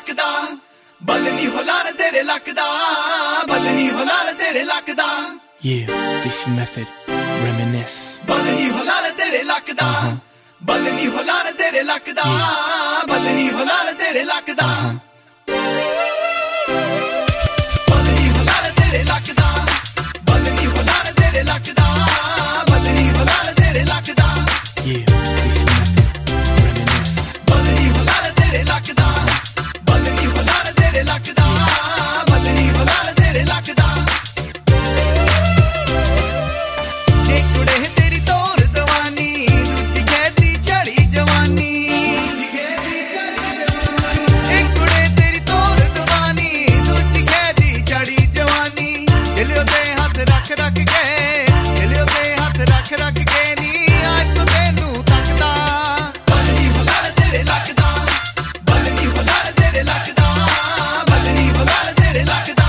लकदा बलनी हो लाल तेरे लकदा बलनी हो लाल तेरे लकदा Yeah, Desi Method, reminisce. Baluni हो लाल तेरे लकदा बलनी हो लाल तेरे लकदा बलनी हो लाल तेरे लकदा बलनी हो लाल तेरे लकदा बलनी हो लाल तेरे लकदा बलनी हो लाल तेरे लकदा Yeah, Desi Method, reminisce. Baluni हो लाल तेरे लकदा बलनी हो लाल तेरे लकदा बलनी हो लाल तेरे लकदा एक कुड़े है तेरी तोर दवानी दूजी कहती चढ़ी जवानी एक कुड़े तेरी तोर दवानी दूजी कहती चढ़ी जवानी दिलियों ते हाथ रख रख के दिलियों ते हाथ रख रख के नी आज तो तेनू तकदा बलनी हो लाल तेरे लकदा बलनी हो लाल तेरे लकदा बलनी हो लाल तेरे लकदा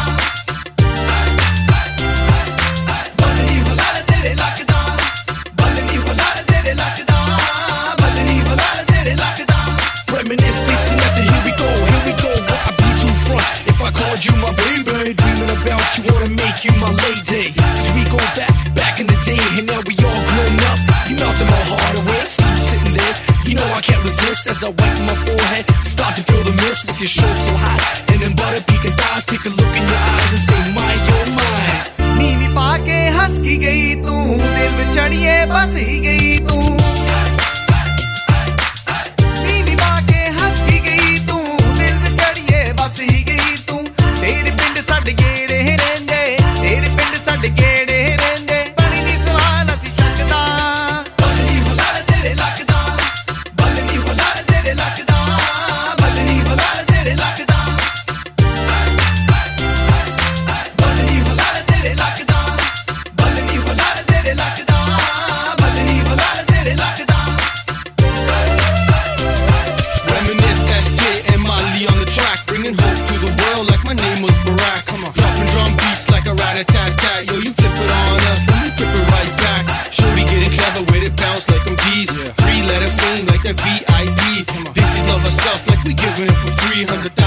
बलनी हो लाल तेरे लकदा बलनी हो लाल तेरे लकदा बलनी हो लाल तेरे लकदा Reminisce, Desi Method, here we go, what I be too front. If I called you my baby, dreaming about you, wanna make you my lady. Cause we go back in the day, and now we all grown up. You melted my heart away, so you sitting there. You know I can't resist as I wipe my forehead, start to feel the mist. Look, your shoulder so hot, and then butter peeking thighs. Take a look in your eyes and say, my, you're mine. नीवी पाके हंस की गई तू दिल में चढ़िए बस ही गई तू नीवी पाके हंस की गई तू दिल में चढ़िए बस ही गई तू तेरे पिंड साडे गेड़े रहंदे तेरे पिंड साडे गेड़े रहंदे बनी नी सवाल असी शकदा बलनी हो लाल तेरे लकदा बलनी हो लाल तेरे लकदा बलनी हो लाल तेरे लकदा बलनी हो लाल तेरे लकदा बलनी हो लाल तेरे लकदा बलनी हो लाल तेरे लकदा Reminisce, SJ and Molly on the track, bringing hope to the world like my name was Barack. Come on, dropping drum beats like a rat-a-tat-tat. Yo, you flip it on us, then we flip it right back. Shorty getting clever with it, bounce like I'm G's. Free letter fame like that VIP. This is love of stuff like we giving it for 300,000.